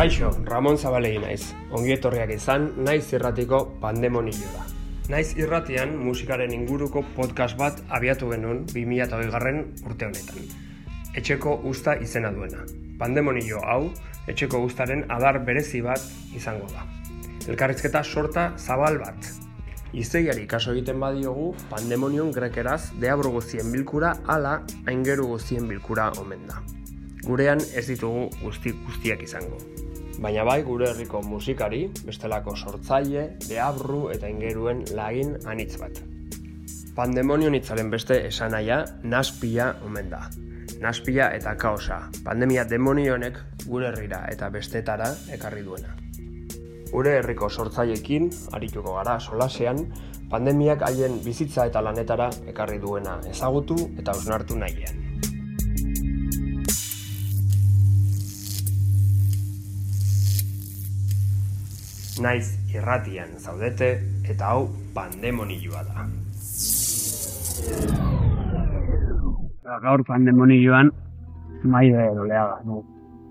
Kaixo, Ramon Zabalegi naiz. Ongi etorriak izan, Naiz Irratiko Pandemonioa. Naiz Irratian musikaren inguruko podcast bat abiatu genuen 2020 urte honetan. Etxeko uzta izena duena. Pandemonio hau, etxeko uztaren adar berezi bat izango da. Elkarrizketa sorta zabal bat. Izeiari kaso egiten badiogu, pandemonion grekeraz deabru guztien bilkura ala aingeru guztien bilkura omen da. Gurean ez ditugu guztiak izango. Baina bai gure herriko musikari, bestelako sortzaile, deabru eta aingeruen lagin anitz bat. Pandemonion hitzaren beste esanahia naspila omen da. Naspila eta kaosa, pandemia demonionek gure herrira eta bestetara ekarri duena. Gure herriko sortzaileekin arituko gara solasean, pandemiak haien bizitza eta lanetara ekarri duena ezagutu eta hausnartu nahian. Naiz Irratian zaudete eta hau pandemonioa da. Gaur pandemonioan Maider Oleaga, no?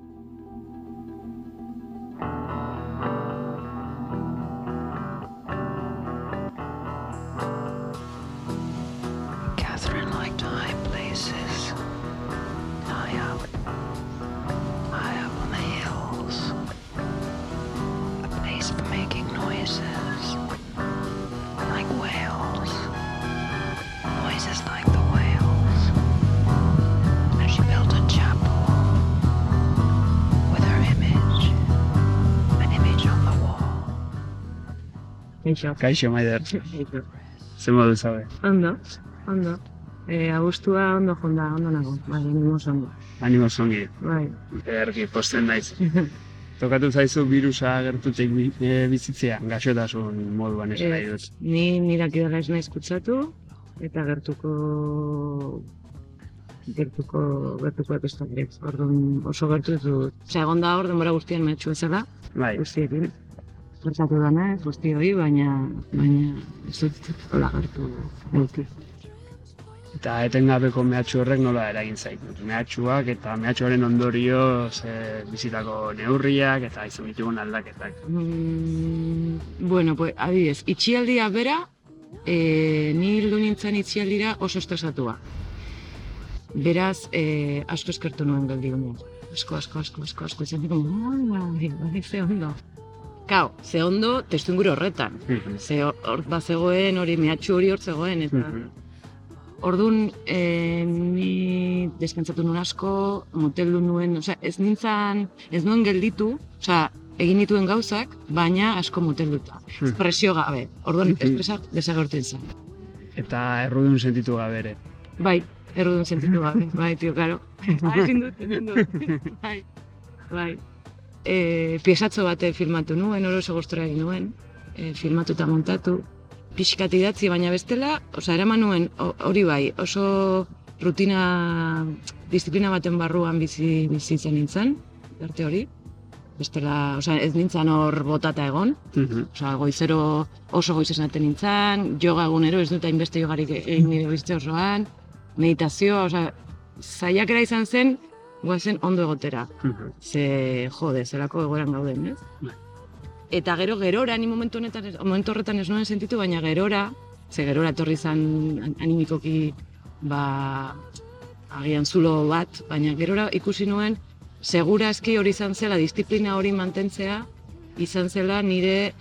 Catherine liked high places, high up on the hills, a place for making noises, like whales, noises like the whales, and she built a chapel with her image, an image on the wall. Kaixo, Maider. Ze modu zabe? Ondo. Abuztua ondo jonda, ondo nago. Bai, animoz ondo. Animoz ongi. Bai. Ergi posten naiz. Tokatu zaizu virusa gertutik bizitzea, gaixotasun moduan esan nahi dut. Ni nirak idala ez naiz kutsatu, eta gertuko epestak. Orduan oso gertu ez dut. Egon da hor, denbora guztian mehatxu ezela, Bai. guztiekin. Gertatu dana ez, guzti hori, baina ez dut hola gertu. Eta etengabeko mehatxu horrek nola eragin zait. Mehatxuak eta mehatxuaren ondorioz bizitako neurriak eta izan ditugun aldaketak. Bueno, pues, adibidez, itxialdia bera, ni hildu nintzen itxialdira oso estresatua. Beraz, asko eskertu nuen geldigunean. Asko, izan bai, ze ondo. Kao, ze ondo testuinguru horretan. Ze hor zegoen, hori mehatxu hori hor zegoen, eta... Orduan, ni deskantzatu nuen asko, moteldu nuen, ez nuen gelditu, egin dituen gauzak, baina asko motelduta. Presio gabe, orduan espresak desagertzen zen. Eta errudun sentitu gabe ere. Bai, errudun sentitu gabe, bai, tio, karo. Ezin dut. Bai. Piesatzo bate filmatu nuen, oso gustora egin nuen, filmatu eta montatu. Pixkat idatzi, baina bestela, eraman nuen hori bai, oso disiplina baten barruan bizitzen nintzen, arte hori. Bestela, ez nintzen hor botata egon, goizero oso goiz esnaten nintzen, yoga egunero, ez dut hainbeste jogarik egin nire bizitza osoan, meditazioa, saiakera izan zen, guazen ondo egotera. Zelako egoeran gauden, ez? Eta gerora, ni momentu horretan ez nuen sentitu, baina gerora etorri zen animikoki, agian zulo bat, baina gerora ikusi nuen, segurazki hori izan zela, disiplina hori mantentzea, izan zela nire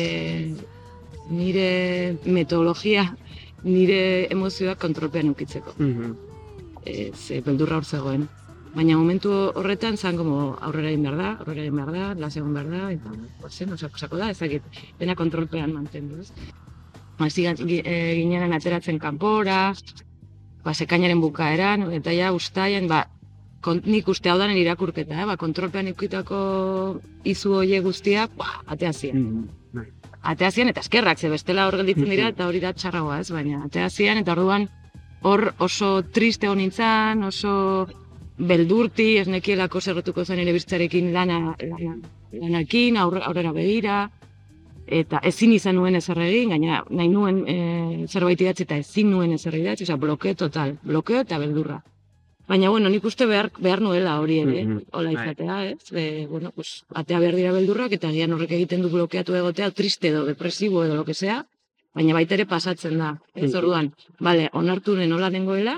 metodologia, nire emozioak kontrolpean ukitzeko. Beldurra hor zegoen. Baina momentu horretan zan aurrera egin behar da, las egon behar da, eta osako da, ezakit, dena kontrolpean mantendu, ez? Ginen ateratzen kanpora, sekainaren bukaeran, eta ja ustaian, nik uste hau danen irakurketa, kontrolpean ikutako izu hoie guztia, ateazien. Ateazien eta eskerrak, ze bestela hor gelditzen dira, eta hori da txarragoa, ez? Baina ateazien, eta orduan hor oso triste hon nintzen, oso beldurti, ez nekielako zerretuko zen ere bizitzarekin lanakin, aurrera begira, eta ezin izan nuen ezer egin, gaina nahi nuen zerbait idatzi eta ezin nuen ezer idatzi, blokeo total, blokeo eta beldurra. Baina, bueno, nik uste behar nuela hori ere, hola izatea, ez? Bueno, pues, atea behar dira beldurrak, eta agian horrek egiten du blokeatu egotea, triste edo, depresibo edo, lo que sea, baina baita ere pasatzen da, ez orduan, bale, onartu nola nengoela,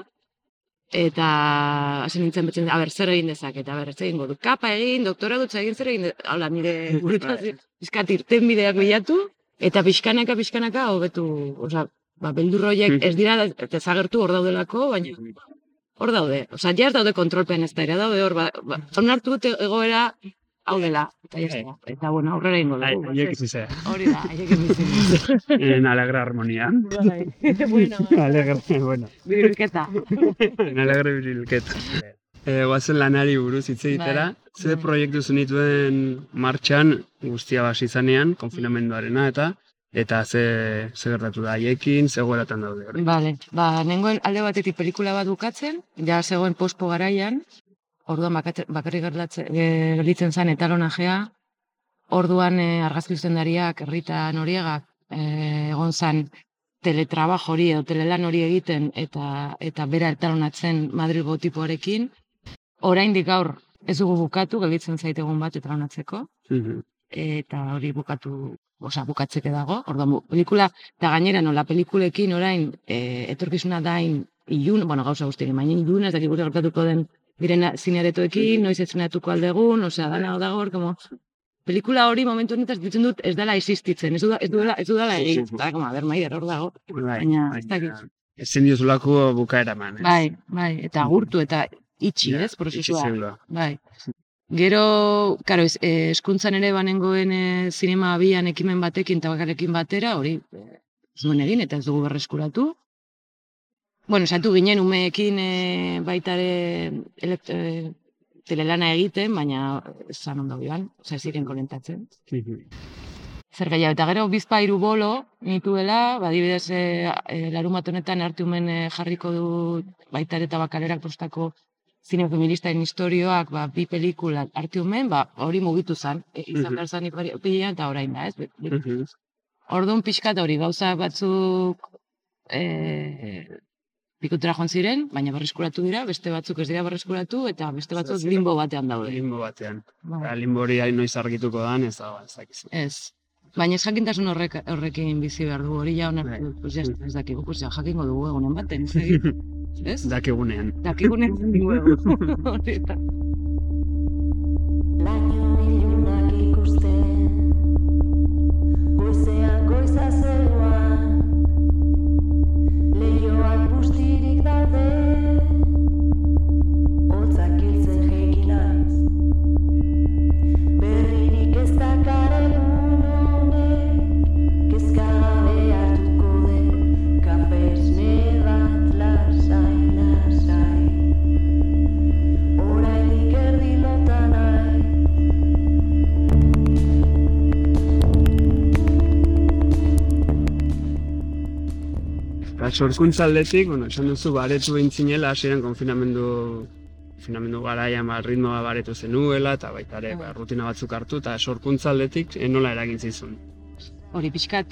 eta hasi nintzen betzen, zer egin dezaket, zer egin dut, kapa egin, doktora dut egin, zer egin, hala, nire burutaz, bizkat irten bideak bilatu, eta pixkanaka, hobetu, oza, beldurroiek ez dira dezagertu hor daudelako, baina hor daude, oza, ja ez daude kontrolpean ez da ere, daude hor, onartu dut egoera hau dela, eta bueno, aurrera ingo dugu. Haiek izizea. Hori da, haiek izizea. En alegra armonia. Bueno. Alegra, bueno. Birilketa. En alegra birilketa. Guazen lanari buruz hitz egitera, ze proiektu zenituen martxan guztia basi izanean, konfinamenduarena eta ze gertatu da haiekin, ze goeratan daude hori. Bale, nengoen alde batetik pelikula bat bukatzen, ja zegoen pospo garaian, orduan bakarrik gelditzen zen etalonajea, orduan argazki zuzendariak Rita Noriegak egon zen teletrabajo hori edo telelan hori egiten eta bera etalonatzen Madrilgo tipoarekin. Oraindik gaur ez dugu bukatu, gelditzen zait egun bat etalonatzeko, eta hori bukatzeke dago. Orduan, pelikula, eta gainera nola pelikulekin orain etorkizuna dain ilun, bueno, gauza guztien, baina ilun ez dakik gure gertatuko den diren zinearetoekin, noiz estrenatuko aldegun, osea, dana dago hor, como, pelikula hori momentu honetaz ditzen dut ez dela existitzen, ez dudala egin, eta, como, maider hor dago, baina, ez dakit. Ezin diozulako bukaera man, ez? Bai, eta gurtu, eta itxi, ez, prozesua. Bai. Gero, karo, eskuntzan ere banengoen zinema abian ekimen batekin eta bakarekin batera, hori ez duen egin eta ez dugu berreskuratu. Bueno, satu ginen umeekin baitare telelana egiten, baina ez zan ondo biban, oza, ez ziren konentatzen. Zer gehiago, eta gero bizpa hiru bolo nituela, badibidez larumat honetan Artiumen jarriko du baitare eta bakalerak postako zine feministaen historioak, bi pelikulat Artiumen, hori mugitu zen, izan behar zen ipila eta orain da, ez? Orduan pixkat hori, gauza batzuk pikutera joan ziren, baina berreskuratu dira, beste batzuk ez dira berreskuratu, eta beste batzuk limbo batean daude. Limbo batean. Limbo hori noiz argituko dan, ez da, ez dakizu. Ez. Baina ez jakintasun horrekin bizi behar du, hori ja honak, ez dakigu, jakingo dugu egunen baten, ez? Dakigunean. Dakigunean dugu. Horita. Laino ilunak ikusten, goizean goiza zeruan, lehioak bustirik daude, hotzak hiltzen jeiki naiz, berririk ez dakar egun honek, kezka gabe hartuko den, kafesne bat lasai, orainik erdi lotan nahi. Sorkuntza aldetik, esan duzu baretu bintzinela, hasieran konfinamendu garaian ritmoa baretu zenuela, eta baita ere rutina batzuk hartu, eta sorkuntza aldetik nola eragin zizun? Hori, pixkat,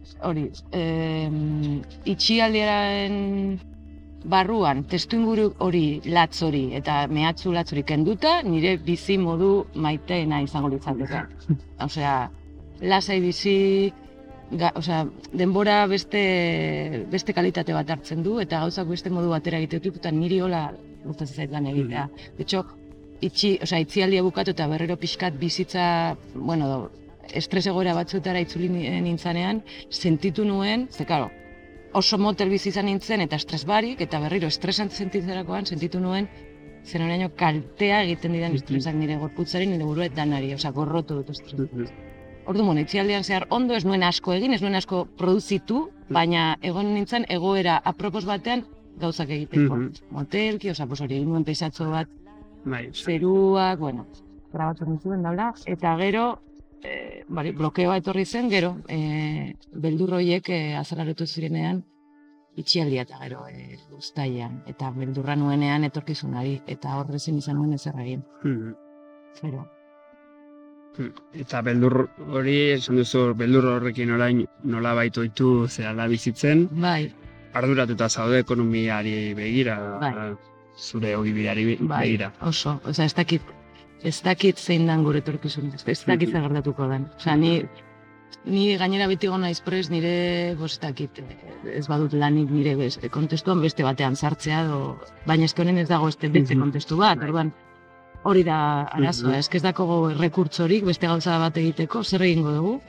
itxialdiaren barruan, testuinguru hori, latz hori, eta mehatzu latz hori kenduta, nire bizi modu maiteena izango litzateke. Osea, lasai bizi, denbora beste kalitate bat hartzen du, eta gauzak beste modu batera egite dut, eta niri hola gustatzen zait lan egitea. De hecho, itxialdia bukatu eta berriro pixkat bizitza, estres egoera batzuetara itzuli nintzanean, sentitu nuen, ze karo, oso motel bizi izan nintzen eta estres barik, eta berriro estresan sentitzerakoan sentitu nuen, zen oraino kaltea egiten didan estresak nire gorputzari, nire buruet danari, gorrotu dut estresak. Orduan, itxialdian zehar ondo ez nuen asko egin, ez nuen asko produzitu, baina egon nintzen egoera apropos batean gauzak egiteko. Motelki, hori egin nuen peizatzo bat, zeruak, grabatu nintzen daula, eta gero, blokeoa etorri zen, gero, beldurroiek azalaretu zirenean itxialdia eta gero uztailean, eta beldurra nuenean etorkizunari, eta horrezin izan nuen ezer egin. Zero. Eta beldur hori, esan duzu, beldur horrekin orain nola baitu ditu zerala bizitzen. Bai. Arduratuta zaude ekonomiari begira. Bai. zure ogibideari begira. Oso, osea, ez dakit zein dan gure etorkizuna, ez dakit zer gertatuko den. Osea, ni gainera beti egon naiz prest nire, ez dakit, ez badut lanik nire kontestuan beste batean sartzea, baina eske honen ez dago beste kontestu bat, orduan hori da arazoa, ez dago rekurtsorik beste gauza bat egiteko, zer egingo dugu?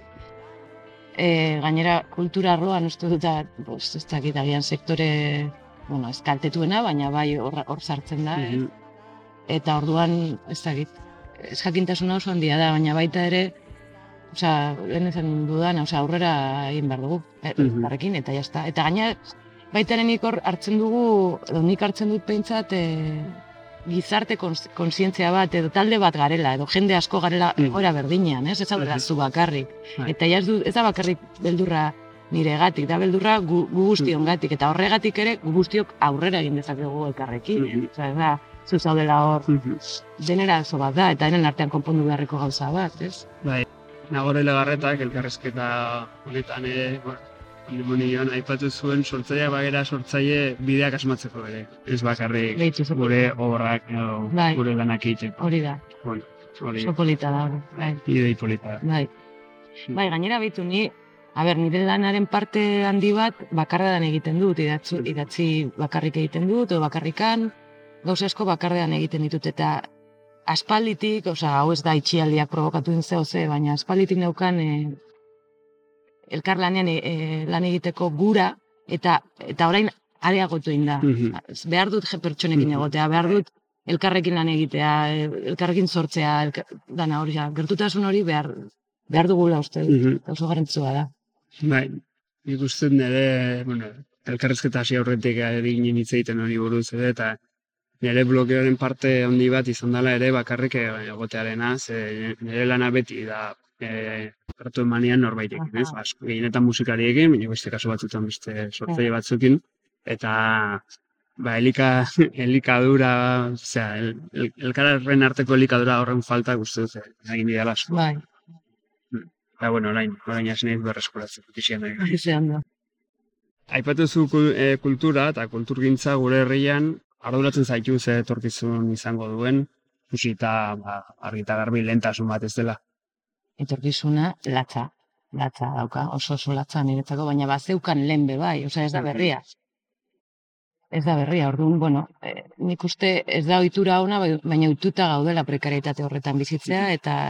Gainera kultura arloan uste dut da, ez dakit agian sektore, ez kaltetuena, baina bai hor sartzen da, eta orduan ez dakit, ez jakintasuna oso handia da, baina baita ere, lehen esan dudan, aurrera egin behar dugu, barrekin, eta jazta. Eta gaina, baita ere nik hartzen dugu, edo nik hartzen dut behintzat, gizarte konsientzia bat, edo talde bat garela, edo jende asko garela gora berdinean, ez da zu bakarrik. Eta ez da bakarrik beldurra niregatik, da beldurra gu guztiongatik, eta horregatik ere gu guztiok aurrera egin dezakegu elkarrekin. Ez da, zu zaudela hor, denera oso bat da, eta denen artean konpondu beharreko gauza bat, ez? Bai. Nagore Legarretak elkarrizketa honetan Pandemonioan aipatu zuen sortzaileak bagera sortzaile bideak asmatzeko ere. Ez bakarrik gure obrak edo gure lanak egiteko. Hori da. Oso polita da hori. Idei polita da. Bai, gainera behitu nire lanaren parte handi bat bakarrean egiten dut, idatzi bakarrik egiten dut, edo bakarrikan, gauza asko bakarrean egiten ditut, eta aspalditik, hau ez da itxialdiak provokatu ze, baina aspalditik neukan elkarlanean lan egiteko gura, eta orain areagotu egin da. Behar dut pertsonekin egotea, behar dut elkarrekin lan egitea, elkarrekin sortzea, dana hori, gertutasun hori behar dugula uste, oso garrantzitsua da. Bai, nik uste nire, elkarrizketa hasi aurretik egin hitz egiten hori buruz ere, eta nire blokeoren parte handi bat izan dela ere bakarrik egotearena, nire lana beti da gertu emanean norbaitekin, ez? Gehienetan musikariekin, baina beste kasu batzutan beste sortzaile batzukin, eta elikadura, elkarren arteko elikadura horren falta guzti dut egin didala asko. Bai. Eta, orain hasi nahi berreskuratzen. Izean da. Aipatu zu kultura eta kulturgintza gure herrian arduratzen zaitu ze etorkizun izango duen, eta argi eta garbi lehentasun bat ez dela. Etorkizuna latza dauka, oso latza niretzako, baina bazeukan lehen bai, ez da berria. Ez da berria, orduan, nik uste ez da ohitura ona, baina ohituta gaudela prekarietate horretan bizitzea,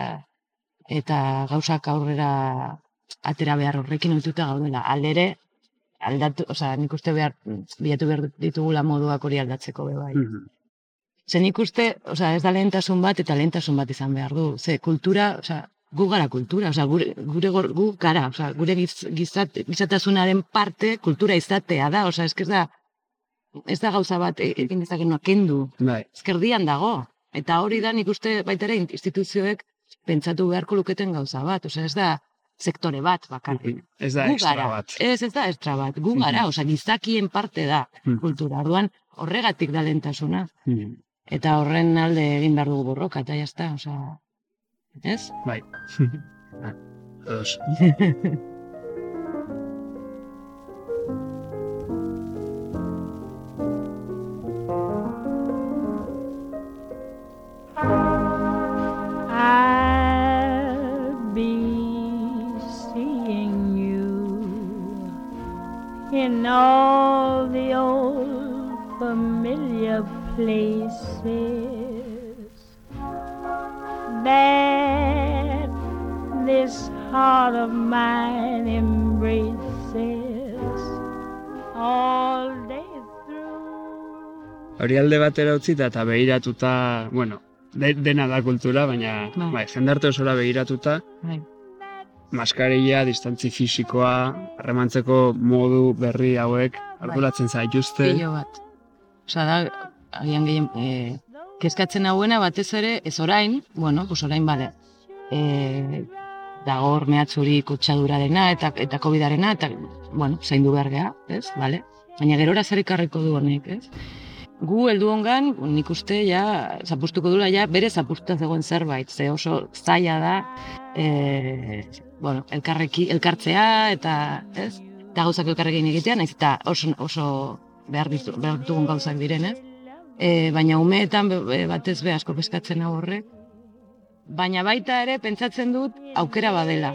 eta gauzak aurrera atera behar horrekin ohituta gaudela. Aldere, nik uste bilatu behar ditugula moduak hori aldatzeko bai. Ze nik uste, ez da lehentasun bat, eta lehentasun bat izan behar du. Ze kultura, gu gara kultura, gu gara, gure gizatasunaren parte kultura izatea da, ez da gauza bat egin dezakenua kendu. Ezkerdian dago. Eta hori da nik uste baita ere instituzioek pentsatu beharko luketen gauza bat. Ez da sektore bat bakarrik. Ez da extra bat. Ez da extra bat. Gu gara, gizakien parte da kultura. Orduan horregatik da lehentasuna. Eta horren alde egin behar dugu borroka, eta jazta, ez? Bai. Ados. In all the old familiar places that this heart of mine embraces all day through. Hori alde batera utzita eta begiratuta, dena da kultura, baina jendarte osora begiratuta, maskarilla, distantzi fisikoa, harremantzeko modu berri hauek arduratzen zaituzte. Pilo bat. Agian gehien kezkatzen hauena batez ere, ez orain, orain bale. Dago hor mehatzuri kutsadurarena eta COVID-arena, eta, zaindu behar geha, ez, bale? Baina gerora zer ikarriko du honek, ez? Gu heldu hongan, nik uste, zapustuko dula, bere zapustuta zegoen zerbait, ze oso zaila da, elkartzea eta, ez? Eta gauzak elkarrekin egitea, nahiz eta oso behar ditugun gauzak diren, ez? baina umeetan batez be asko peskatzen hau horrek. Baina baita ere pentsatzen dut aukera badela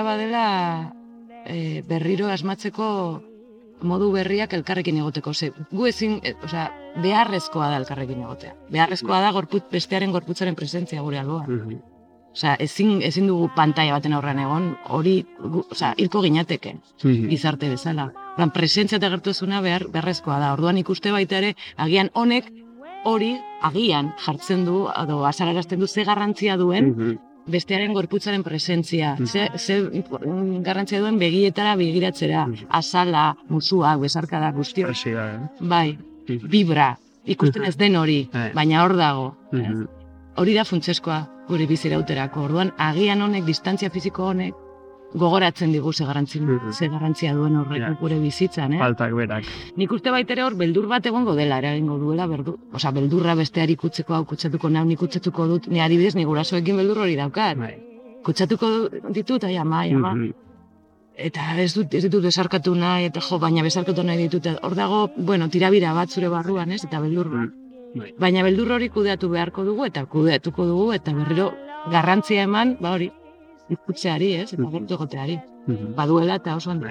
berriro asmatzeko modu berriak elkarrekin egoteko. Gu ezin, beharrezkoa da elkarrekin egotea. Beharrezkoa da bestearen gorputzaren presentzia gure alboan. Ezin dugu pantaila baten aurrean egon, hori, hilko ginateke, gizarte bezala. Presentzia eta gertuzuna beharrezkoa da. Orduan ikuste baita ere, agian honek hori agian jartzen du, edo azalarazten du ze garrantzia duen bestearen gorputzaren presentzia. Ze garrantzia duen begietara begiratzera, azala, musua, besarkada guztio. Bai, vibra, ikusten ez den hori, baina hor dago. Hori da funtsezkoa gure bizirauterako. Orduan, agian honek, distantzia fiziko honek, gogoratzen digu ze garrantzia duen horrek gure bizitzan, Faltak berak. Nik uste baitere hor beldur bat egongo dela, eragingo duela beldurra besteari kutseko hau kutsatuko nau, nik kutsatuko dut, ni adibidez, ni gurasoekin beldur hori daukat. Kutsatuko ditut, ama. Eta ez ditut besarkatu nahi, eta baina besarkatu nahi ditut. Hor dago, tirabira bat zure barruan, eta beldur bat. Baina beldur hori kudeatu beharko dugu, eta kudeatuko dugu, eta berriro garrantzia eman, hori, ikutzeari, eta gertu egoteari. Baduela eta oso handi.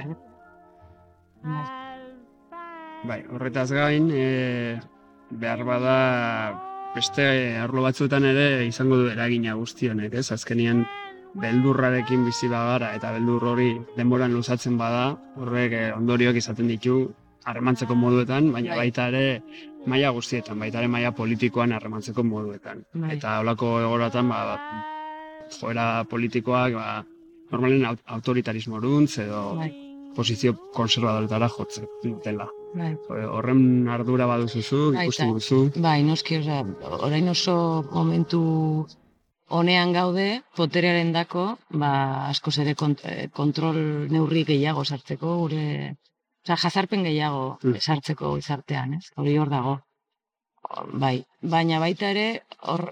Bai, horretaz gain, behar bada beste arlo batzuetan ere izango du eragina guztionek, ez? Azkenean beldurrarekin bizi bagara eta beldur hori denboran luzatzen bada, horrek ondorioak izaten ditu harremantzeko moduetan, baina baita ere maila guztietan, baita ere maila politikoan harremantzeko moduetan. Eta holako egoratan, joera politikoak, normalen autoritarismo eruntz edo posizio konservadoretara jotzen dutela. Horren ardura baduzuzu, ikusten duzu. Bai, noski, orain oso momentu honean gaude, poterearen dako, askoz ere kontrol neurri gehiago sartzeko, jazarpen gehiago sartzeko gizartean, hori hor dago. Bai, baina baita ere, hor,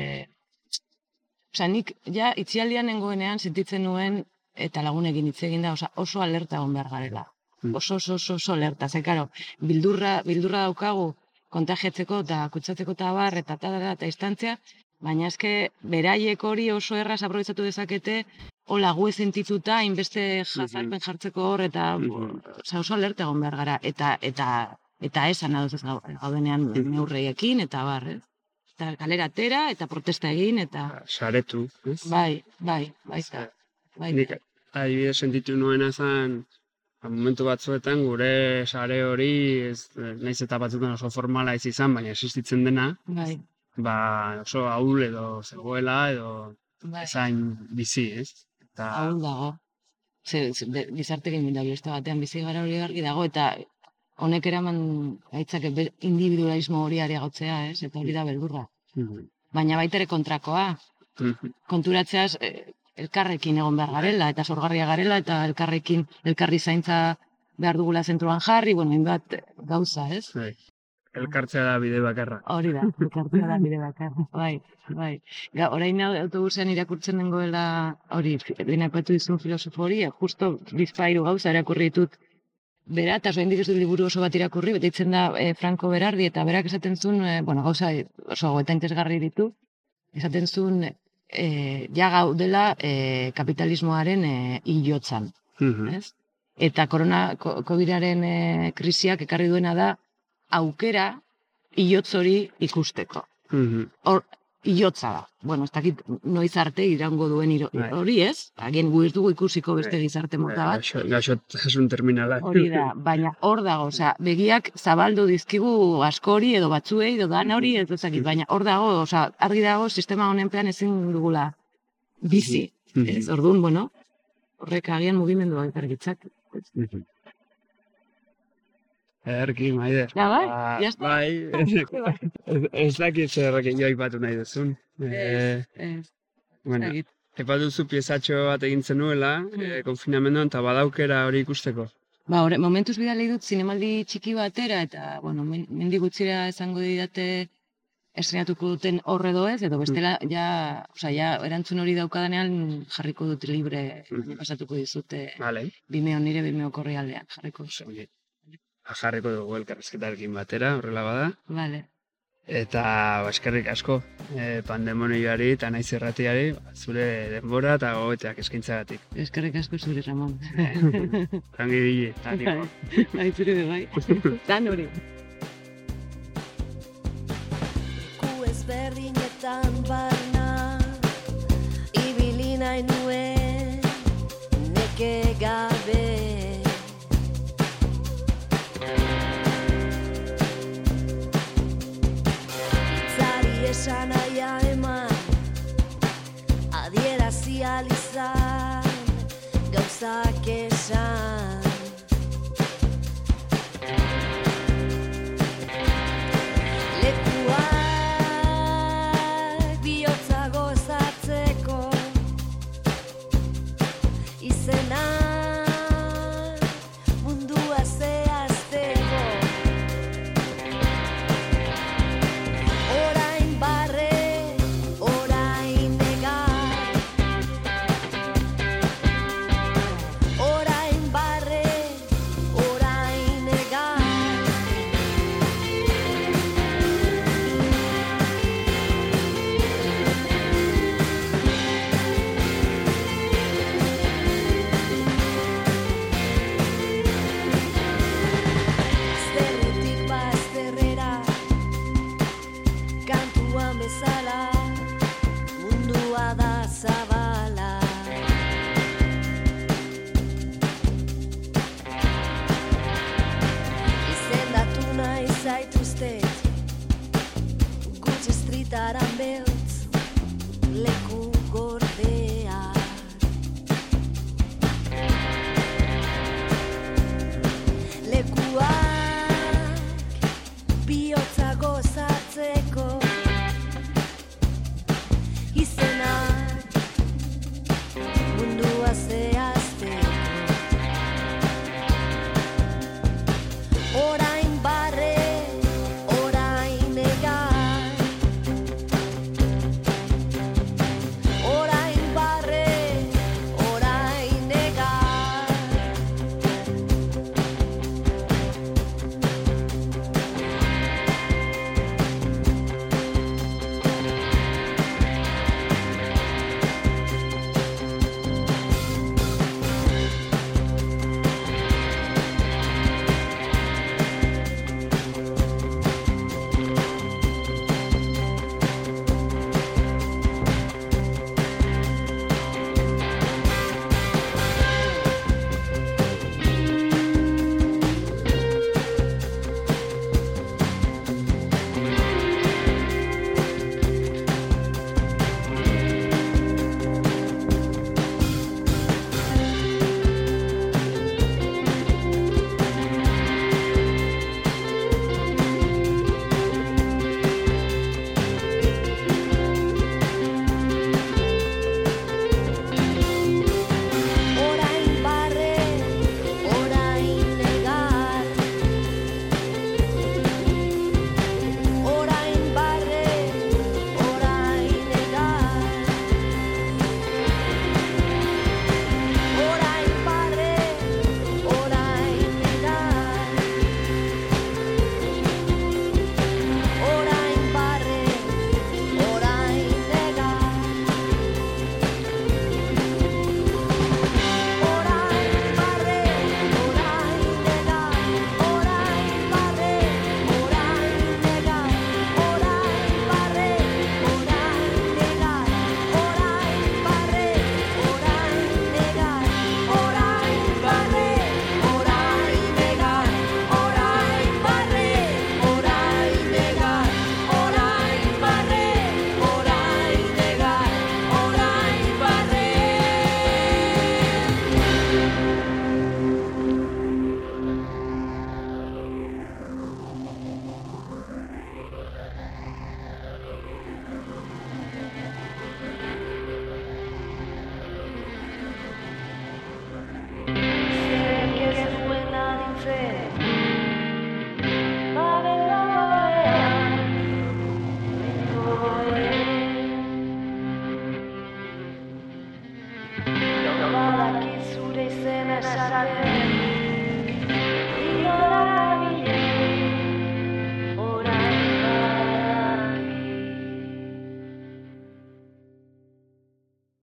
nik itxialdian nengoenean sentitzen nuen, eta lagunekin hitz egin da, oso alerta egon behar garela. Oso alerta, bildurra daukagu kontagiatzeko eta kutsatzeko eta bar, eta instantzia, baina eske beraiek hori oso erraz aprobetxatu dezakete, hola gu sentituta, inbeste jazarpen jartzeko hor, eta oso alerta egon behar gara, eta esan adoz ez gaudenean neurreiekin, eta bar, eta kalera atera, eta protesta egin, eta... Saretu, ez? Bai. Nik adibidez sentitu nuena zen, momentu batzuetan gure sare hori, naiz eta batzuetan oso formala ez izan, baina existitzen dena, oso ahul edo zegoela edo ezain bizi, ez? Ahul dago. Gizartekin beste batean bizi gara hori gargi dago, eta honek eraman gaitzak individualismo hori areagotzea, ez? Eta hori da beldurra. Baina baita ere kontrakoa. Konturatzeaz elkarrekin egon behar garela, eta sorgarria garela, eta elkarri zaintza behar dugula zentruan jarri, hainbat gauza, ez? Elkartzea da bide bakarra. Hori da, elkartzea da bide bakarra, bai. Orain autobusean irakurtzen dengoela, hori, dena epatu dizun filosofo hori, justo bizpairu gauza irakurri ditut bera, eta zoen dituzu liburu oso bat irakurri, beteitzen da Franco Berardi, eta berak esaten zuen, gauza oso eta interesgarri ditu, esaten zuen, gaudela kapitalismoaren hilotzan. Eta COVID-aren krisiak ekarri duena da aukera hilotz hori ikusteko. Hor, hilotza da. Ez dakit noiz arte iraungo duen hori ez, agen gu ez dugu ikusiko beste gizarte mota bat. Gaixotasun terminala. Hori da, baina hor dago, begiak zabaldu dizkigu askori edo batzuei edo dan hori ez dakit, baina hor dago, argi dago sistema honenpean ezin dugula bizi. Orduan, horrek agian mugimendua ekargitzak. Erki, Maider. Bai, jazta. Bai, ez dakit zerrekin joa ipatu nahi duzun. Epatuzu piezatxo bat egintzen nuela, konfinamenduan, eta badaukera hori ikusteko. Momentuz bidali dut zinemaldi txiki batera, eta, mendi gutxira esango didate estrenatuko duten horre doez, edo bestela, erantzun hori daukadanean jarriko dut libre, pasatuko dizute nire Vimeo korrialdean jarriko dut. Jarriko dugu elkarrezketarekin batera, horrela bada. Vale. Eta eskerrik asko Pandemonioari eta Naiz Irratiari zure denbora eta gogoeteak eskaintzagatik. Eskerrik asko zure, Ramon. Ongi bile, taniko. Bai, zure bai. Dan hori. Ku ezberdinetan barna ibili nahi nuen neke gabe. Esan aia eman, adierazi alizan, gauzak esan.